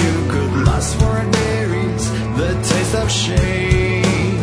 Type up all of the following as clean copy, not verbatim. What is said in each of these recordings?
you could lust for it varies the taste of shame.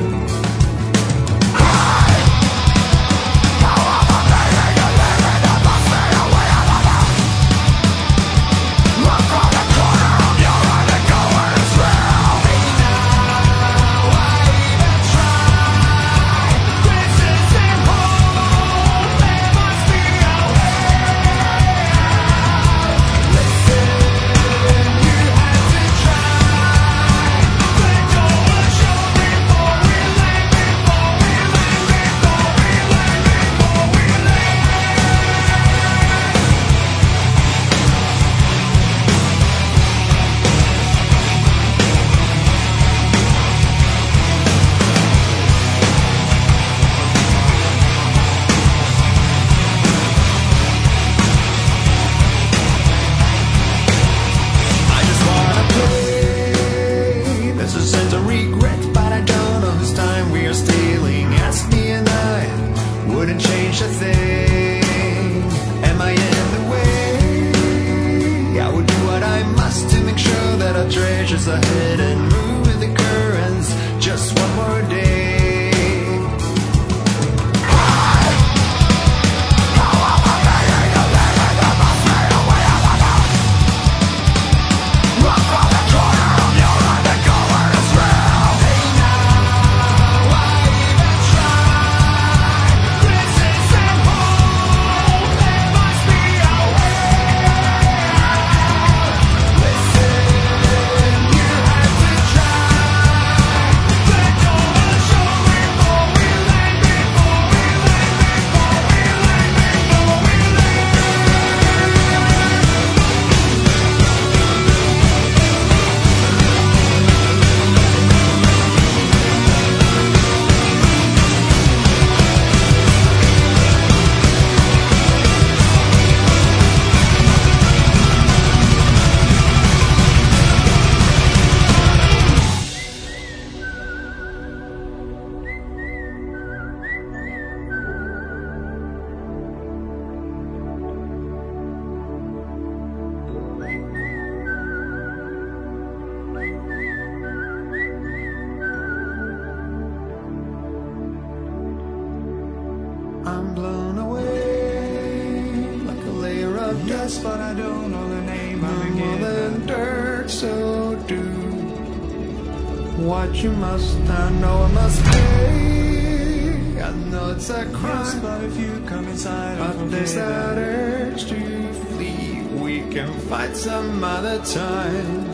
Wouldn't change a thing. Am I in the way? I would do what I must to make sure that our treasures are hidden. Move with the currents just one more day. I'm blown away like a layer of dust, but I don't know the name of it. More than dirt, so do what you must. I know I must pay. I know it's a crime, yes, but if you come inside, but there's that urge to flee. We can fight some other time.